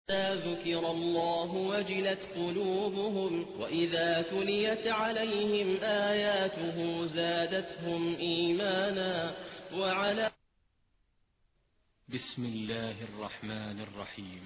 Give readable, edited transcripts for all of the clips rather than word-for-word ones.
إذا ذكر الله وجلت قلوبهم وإذا تليت عليهم آياته زادتهم إيمانا وعلى. بسم الله الرحمن الرحيم.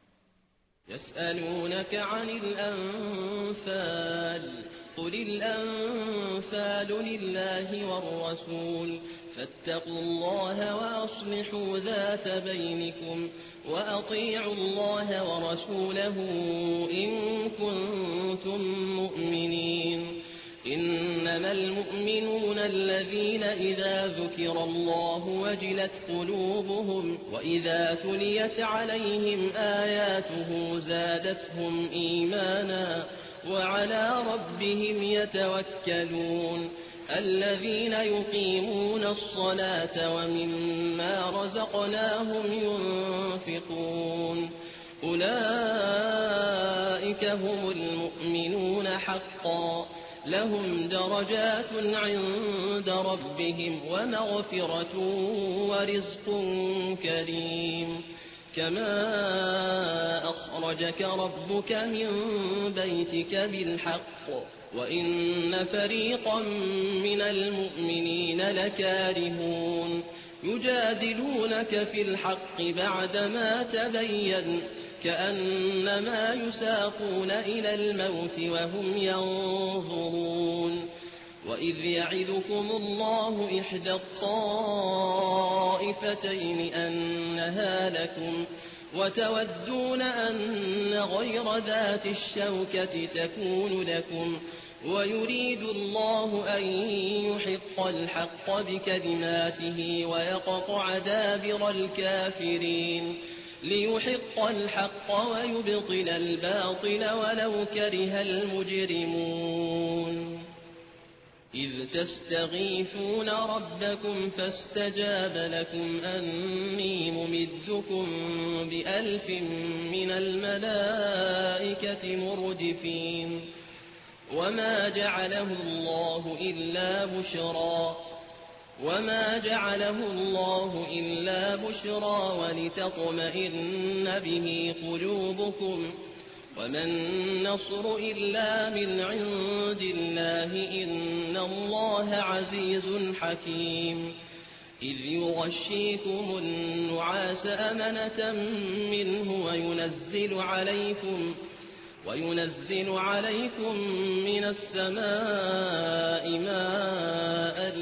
يسألونك عن الأنفال قل الأنفال لله والرسول فاتقوا الله وأصلحوا ذات بينكم وأطيعوا الله ورسوله إن كنتم مؤمنين. إنما المؤمنون الذين إذا ذكر الله وجلت قلوبهم وإذا تليت عليهم آياته زادتهم إيمانا وعلى ربهم يتوكلون. الذين يقيمون الصلاة ومما رزقناهم ينفقون أولئك هم المؤمنون حقا لهم درجات عند ربهم ومغفرة ورزق كريم. كما أخرجك ربك من بيتك بالحق وإن فريقا من المؤمنين لكارهون يجادلونك في الحق بعدما تبين كأنما يساقون إلى الموت وهم ينظرون. وإذ يعدكم الله إحدى الطائفتين أنها لكم وتودون أن غير ذات الشوكة تكون لكم ويريد الله أن يحق الحق بكلماته ويقطع دابر الكافرين ليحق الحق ويبطل الباطل ولو كره المجرمون. إذ تستغيثون ربكم فاستجاب لكم أني ممدكم ب1000 من الملائكة مردفين. وما جعله الله إلا بشرى ولتطمئن به قلوبكم وما النصر إلا من عند الله إن الله عزيز حكيم. إذ يغشيكم النعاس أمنة منه وينزل عليكم من السماء ماء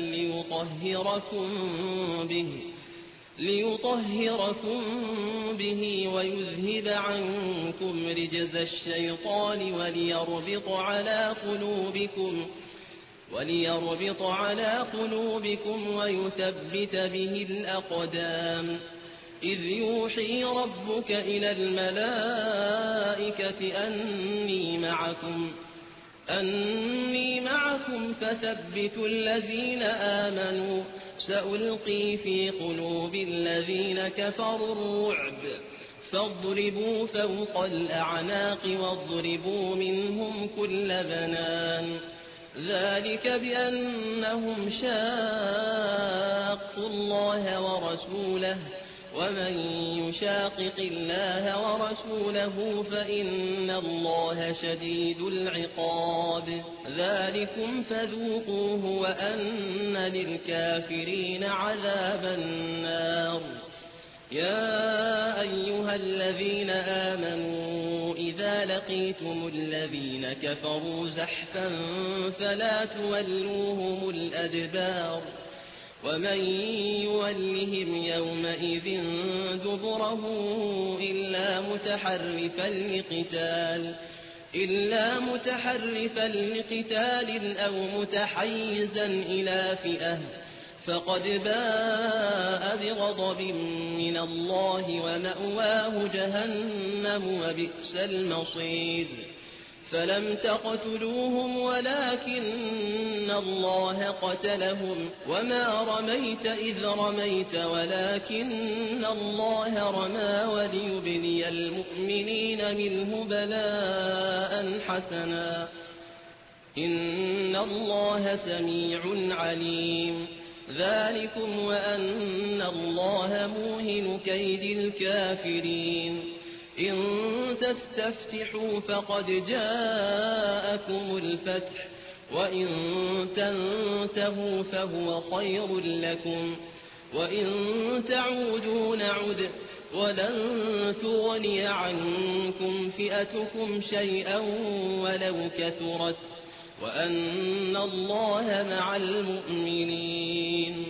ليطهركم به ويذهب عنكم رجز الشيطان وليربط على قلوبكم ويثبت به الأقدام. إذ يوحي ربك إلى الملائكة أني معكم فثبتوا الذين آمنوا سألقي في قلوب الذين كفروا الرعب فاضربوا فوق الأعناق واضربوا منهم كل بنان. ذلك بأنهم شاقوا الله ورسوله ومن يشاقق الله ورسوله فإن الله شديد العقاب. ذلكم فذوقوه وأن للكافرين عذاب النار. يا أيها الذين آمنوا إذا لقيتم الذين كفروا زحفا فلا تولوهم الأدبار ومن يولهم يومئذ دبره إلا متحرفا لقتال أو متحيزا إلى فئة فقد باء بغضب من الله ومأواه جهنم وبئس المصير. فلم تقتلوهم ولكن الله قتلهم وما رميت إذ رميت ولكن الله رمى وليبلي المؤمنين منه بلاء حسنا إن الله سميع عليم. ذلكم وأن الله موهن كيد الكافرين. إن تستفتحوا فقد جاءكم الفتح وإن تنتهوا فهو خير لكم وإن تعودوا نعد ولن تغني عنكم فئتكم شيئا ولو كثرت وأن الله مع المؤمنين.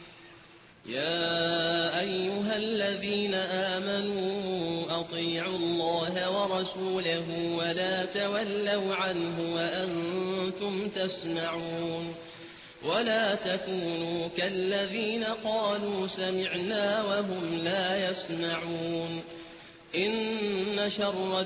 يا أيها الذين آمنوا أطيعوا الله ورسوله ولا تولوا عنه وأنتم تسمعون ولا تكونوا كالذين قالوا سمعنا وهم لا يسمعون. إن شر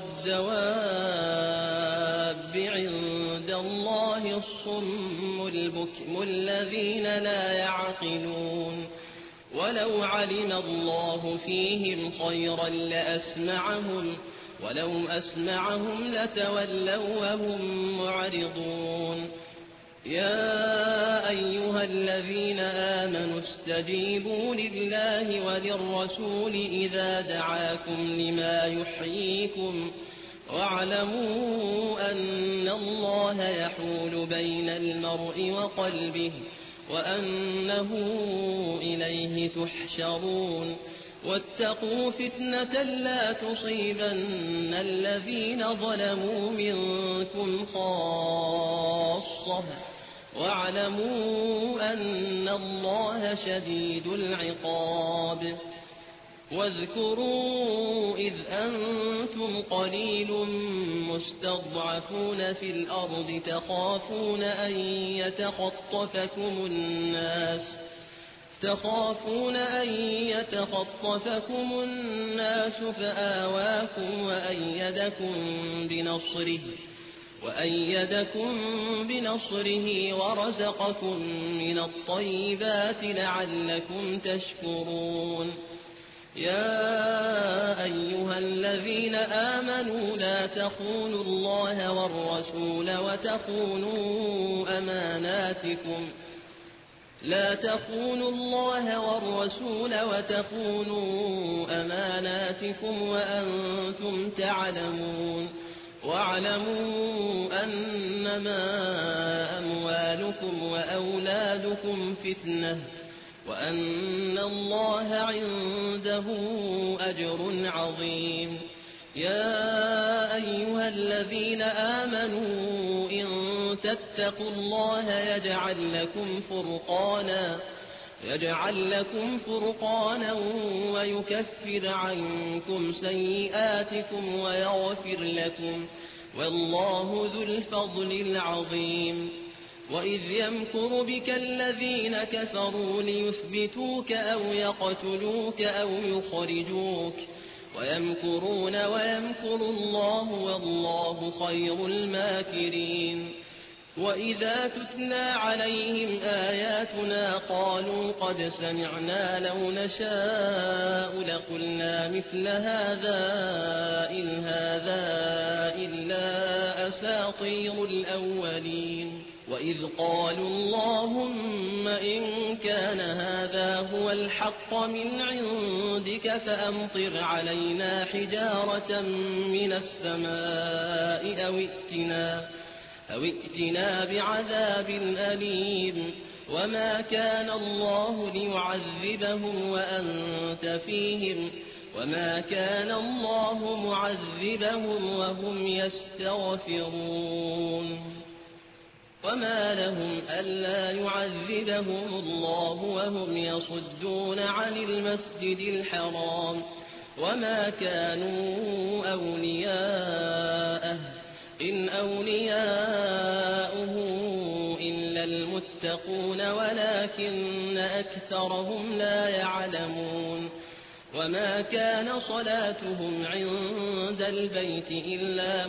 الدواب عند الله الصم البكم الذين لا يعقلون. ولو علم الله فيهم خيرا لأسمعهم ولو أسمعهم لتولوا وهم معرضون. يا أيها الذين آمنوا استجيبوا لله وللرسول إذا دعاكم لما يحييكم واعلموا أن الله يحول بين المرء وقلبه وأنه إليه تحشرون. واتقوا فتنة لا تصيبن الذين ظلموا منكم خاصة واعلموا أن الله شديد العقاب. واذكروا إذ أنتم قليل مستضعفون في الأرض تخافون أن يتخطفكم الناس فآواكم وأيدكم بنصره ورزقكم من الطيبات لعلكم تشكرون. يا أيها الذين آمنوا لا تخونوا الله والرسول وتخونوا أماناتكم وأنتم تعلمون. واعلموا أنما أموالكم وأولادكم فتنة وأن الله عنده أجر عظيم. يا أيها الذين آمنوا إن تتقوا الله يجعل لكم فرقانا ويكفر عنكم سيئاتكم ويغفر لكم والله ذو الفضل العظيم. وإذ يمكر بك الذين كفروا ليثبتوك أو يقتلوك أو يخرجوك ويمكرون ويمكر الله والله خير الماكرين. وإذا تتلى عليهم آياتنا قالوا قد سمعنا لو نشاء لقلنا مثل هذا إن هذا إلا أساطير الأولين. وإذ قالوا اللهم إن كان هذا هو الحق من عندك فأمطر علينا حجارة من السماء أو ائتنا بعذاب أليم. وما كان الله ليعذبهم وأنت فيهم وما كان الله معذبهم وهم يستغفرون. وما لهم ألا يعذبهم الله وهم يصدون عن المسجد الحرام وما كانوا أولياءه إن أولياؤه إلا المتقون ولكن أكثرهم لا يعلمون. وما كان صلاتهم عند البيت إلا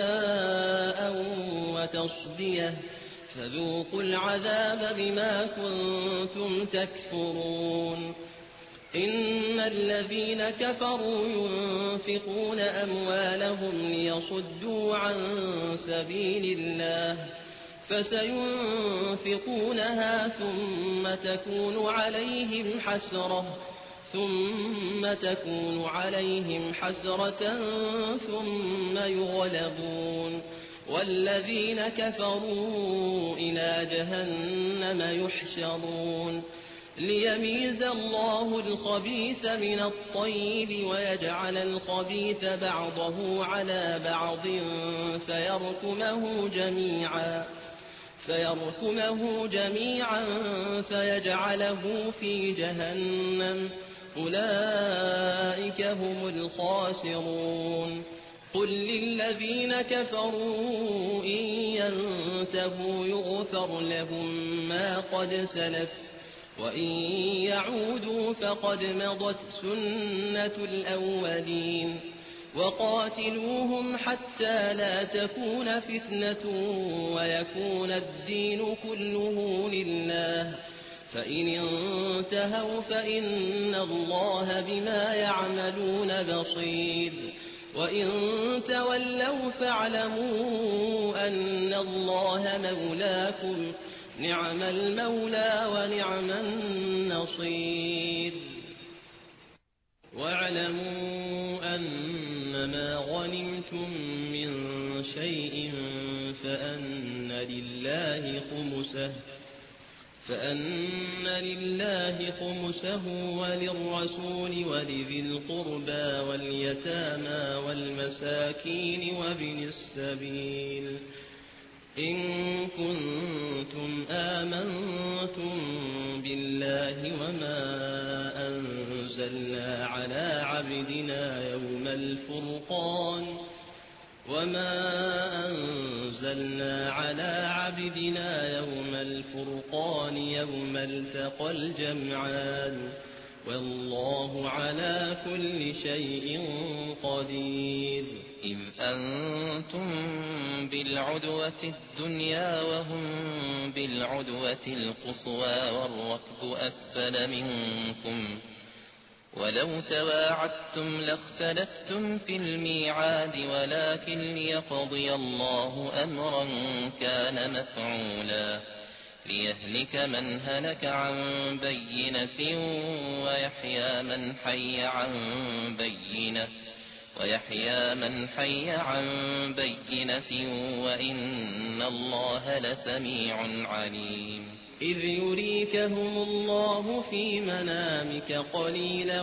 مكاء وتصدية فذوقوا العذاب بما كنتم تكفرون. إن الذين كفروا ينفقون أموالهم ليصدوا عن سبيل الله فسينفقونها ثم تكون عليهم حسرة ثم تكون عليهم حسرة ثم يغلبون والذين كفروا إلى جهنم يحشرون ليميز الله الخبيث من الطيب ويجعل الخبيث بعضه على بعض فيركمه جميعا فيجعله في جهنم أولئك هم الخاسرون قل للذين كفروا إن ينتهوا يغفر لهم ما قد سلف وإن يعودوا فقد مضت سنة الأولين وقاتلوهم حتى لا تكون فتنة ويكون الدين كله لله فإن انتهوا فإن الله بما يعملون بصير وإن تولوا فاعلموا أن الله مولاكم نعم المولى ونعم النصير واعلموا أنما غنمتم من شيء فأن لله خمسه وللرسول ولذي القربى واليتامى والمساكين وابن السبيل إن كنتم آمنتم بالله وما أنزلنا على عبدنا يوم الفرقان يوم التقى الجمعان والله على كل شيء قدير إذ أنتم بالعدوة الدنيا وهم بالعدوة القصوى والركب أسفل منكم ولو تواعدتم لاختلفتم في الميعاد ولكن ليقضي الله أمرا كان مفعولا ليهلك من هلك عن بينة ويحيى من حي عن بينة وإن الله لسميع عليم إذ يريكهم الله في منامك قليلا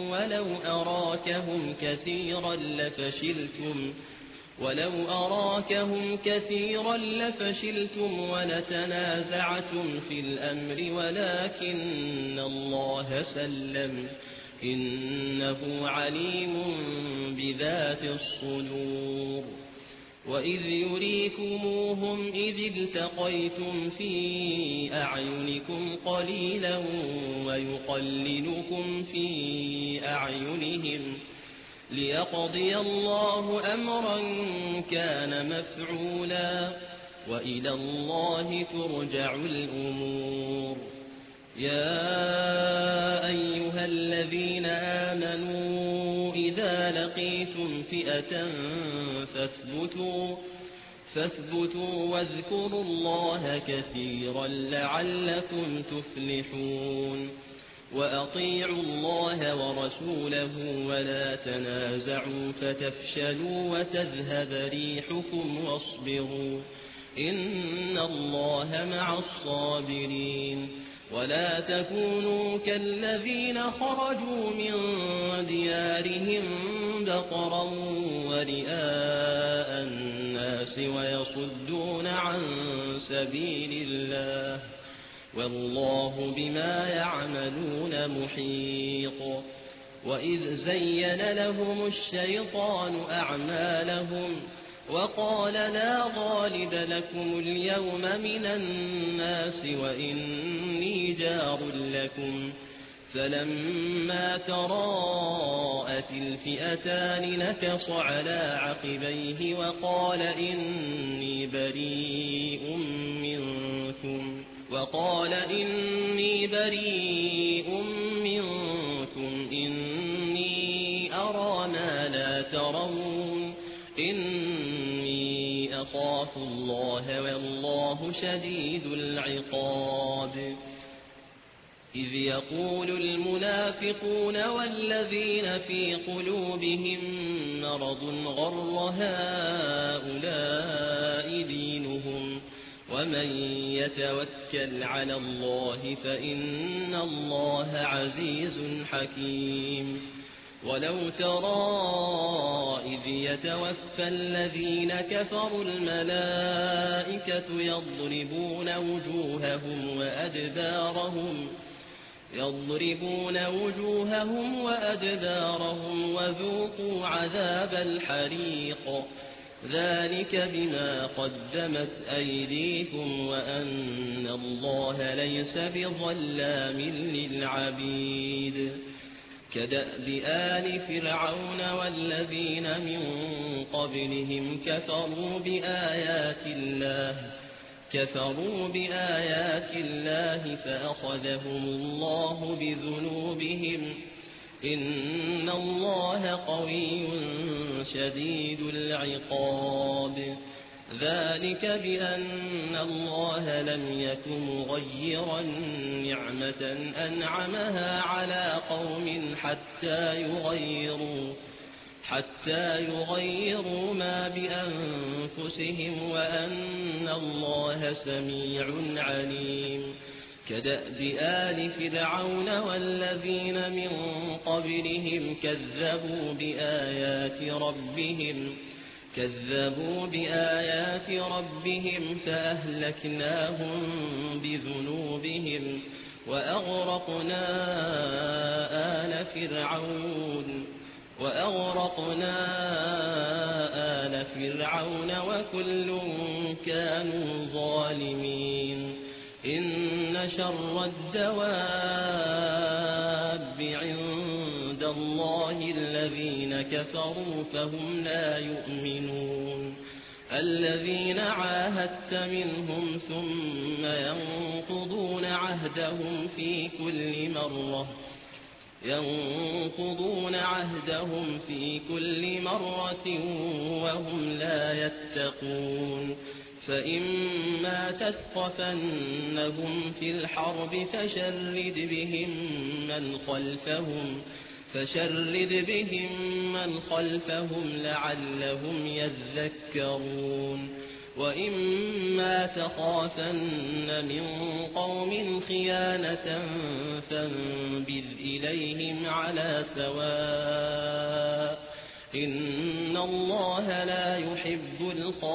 ولو أراكهم كثيرا لفشلتم ولتنازعتم في الأمر ولكن الله سلم إنه عليم بذات الصدور وإذ يريكموهم إذ التقيتم في أعينكم قليلا ويقللكم في أعينهم ليقضي الله أمرا كان مفعولا وإلى الله ترجع الأمور يا أيها الذين آمنوا إذا لقيتم فئة فاثبتوا واذكروا الله كثيرا لعلكم تفلحون وأطيعوا الله ورسوله ولا تنازعوا فتفشلوا وتذهب ريحكم واصبروا إن الله مع الصابرين ولا تكونوا كالذين خرجوا من ديارهم بطرا ورئاء الناس ويصدون عن سبيل الله والله بما يعملون محيط وإذ زين لهم الشيطان أعمالهم وقال لا غالب لكم اليوم من الناس وإني جار لكم فلما تراءت الفئتان نكص على عقبيه وقال إني بريء منكم إني أرى ما لا ترون إني أخاف الله والله شديد العقاب إذ يقول المنافقون والذين في قلوبهم مرض غر هؤلاء دينهم ومن يتوكل على الله فإن الله عزيز حكيم ولو ترى إذ يتوفى الذين كفروا الملائكة يضربون وجوههم وأدبارهم وذوقوا عذاب الحريق ذلك بما قدمت أيديكم وأن الله ليس بظلام للعبيد كدأب آل فرعون والذين من قبلهم كفروا بآيات الله فأخذهم الله بذنوبهم إن الله قوي شديد العقاب ذلك بأن الله لم يكن مغيرا نعمة أنعمها على قوم حتى يغيروا ما بأنفسهم وأن الله سميع عليم كدأب آل فرعون والذين من قبلهم كذبوا بآيات ربهم فأهلكناهم بذنوبهم وأغرقنا آل فرعون وكل كانوا ظالمين إن شر الدواب عند الله الذين كفروا فهم لا يؤمنون الذين عاهدت منهم ثم ينقضون عهدهم في كل مرة وهم لا يتقون فإما تثقفنهم في الحرب فشرد بهم من خلفهم لعلهم يذكرون وإما تخافن من قوم خيانة فانبذ إليهم على سواء إن الله لا يحب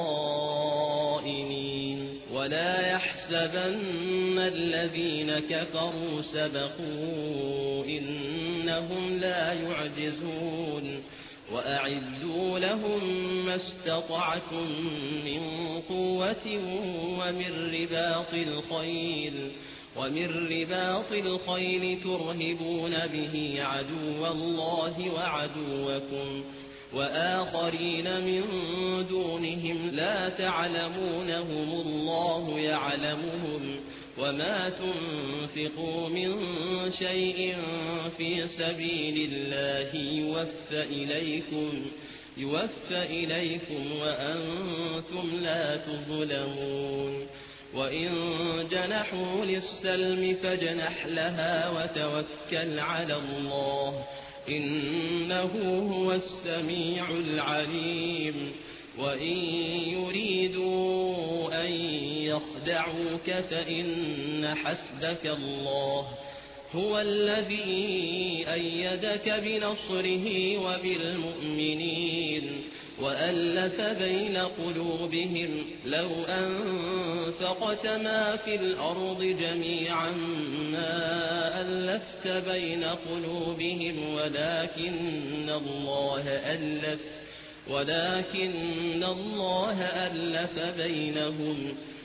الخائنين ولا يحسبن الذين كفروا سبقوا إنهم لا يعجزون وأعدوا لهم ما استطعتم من قوة ومن رباط الخيل ترهبون به عدو الله وعدوكم وآخرين من دونهم لا تعلمونهم الله يعلمهم وما تنفقوا من شيء في سبيل الله يوفى إليكم وأنتم لا تظلمون وإن جنحوا للسلم فاجنح لها وتوكل على الله إنه هو السميع العليم وإن يريدوا أن يخدعوك فإن حسبك الله هو الذي أيدك بنصره وبالمؤمنين وألف بين قلوبهم لو أنفقت ما في الأرض جميعا ما ألفت بين قلوبهم ولكن الله ألف بينهم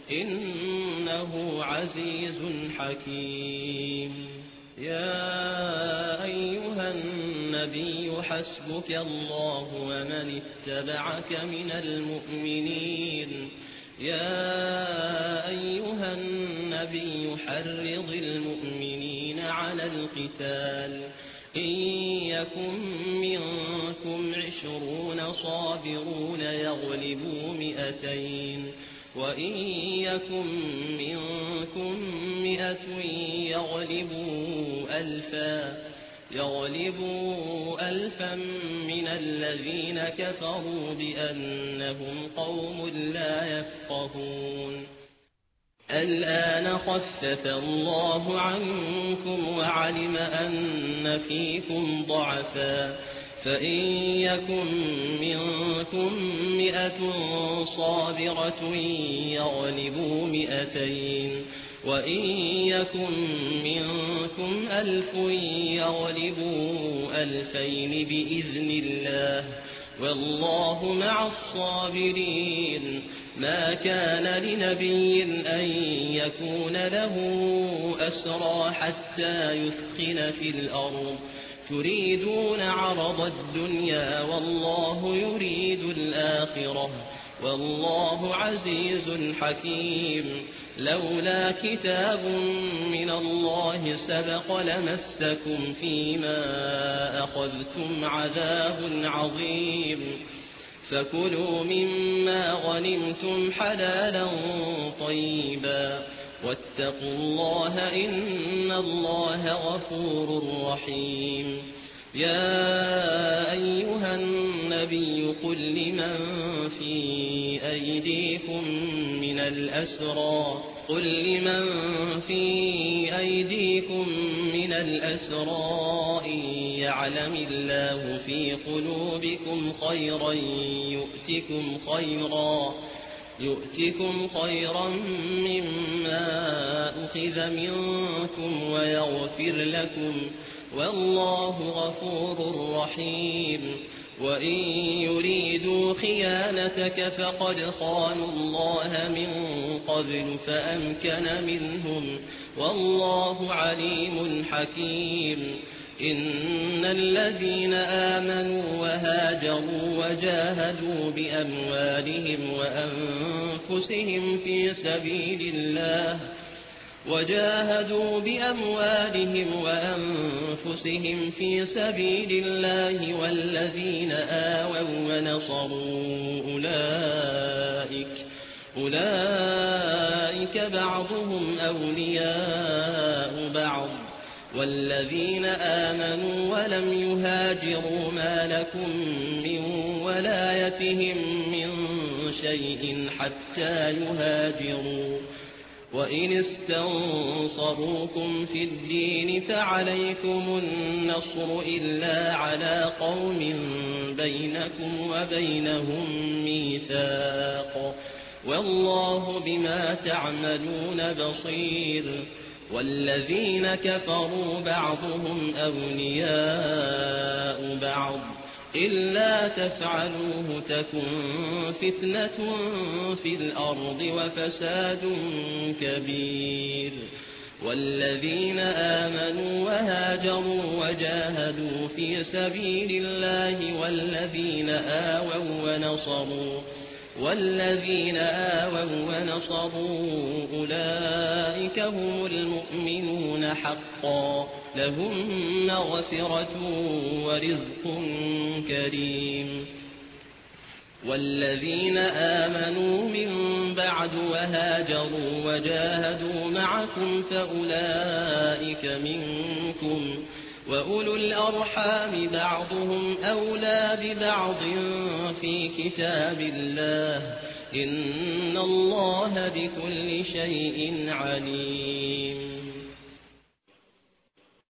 إنه عزيز حكيم يا أيها النبي حسبك الله ومن اتبعك من المؤمنين يا أيها النبي حرض المؤمنين على القتال إن يكن منكم 20 صابرون يغلبوا 200 وإن يكن منكم 100 يغلبوا ألفا من الذين كفروا بأنهم قوم لا يفقهون. الآن خفف الله عنكم وعلم أن فيكم ضعفا، فإن يكن منكم 100 صابرة يغلبوا 200، وإن يكن منكم 1000 يغلبوا 2000 بإذن الله، والله مع الصابرين. ما كان لنبي أن يكون له أسرى حتى يثخن في الأرض، تريدون عرض الدنيا والله يريد الآخرة، والله عزيز حكيم. لولا كتاب من الله سبق لمسكم فيما أخذتم عذاب عظيم، فكلوا مما غنمتم حلالا طيبا، واتقوا الله إن الله غفور رحيم. يا أيها النبي قل لمن في أيديكم من الأسرى إن يعلم الله في قلوبكم خيرا يؤتكم خيرا مما أخذ منكم ويغفر لكم، والله غفور رحيم. وإن يريدوا خيانتك فقد خانوا الله من قبل فأمكن منهم، والله عليم حكيم. إن الذين آمنوا وهاجروا وجاهدوا بأموالهم وأنفسهم في سبيل الله والذين آووا ونصروا أولئك بعضهم أولياء بعض، والذين آمنوا ولم يهاجروا ما لكم من ولايتهم من شيء حتى يهاجروا، وإن استنصروكم في الدين فعليكم النصر إلا على قوم بينكم وبينهم ميثاق، والله بما تعملون بصير. والذين كفروا بعضهم أولياء بعض، إلا تفعلوه تكن فتنة في الأرض وفساد كبير. والذين آمنوا وهاجروا وجاهدوا في سبيل الله والذين آووا ونصروا أولئك هم المؤمنون حقا، لهم مغفرة ورزق كريم. والذين آمنوا من بعد وهاجروا وجاهدوا معكم فأولئك منكم، وأولو الأرحام بعضهم أولى ببعض في كتاب الله، إن الله بكل شيء عليم.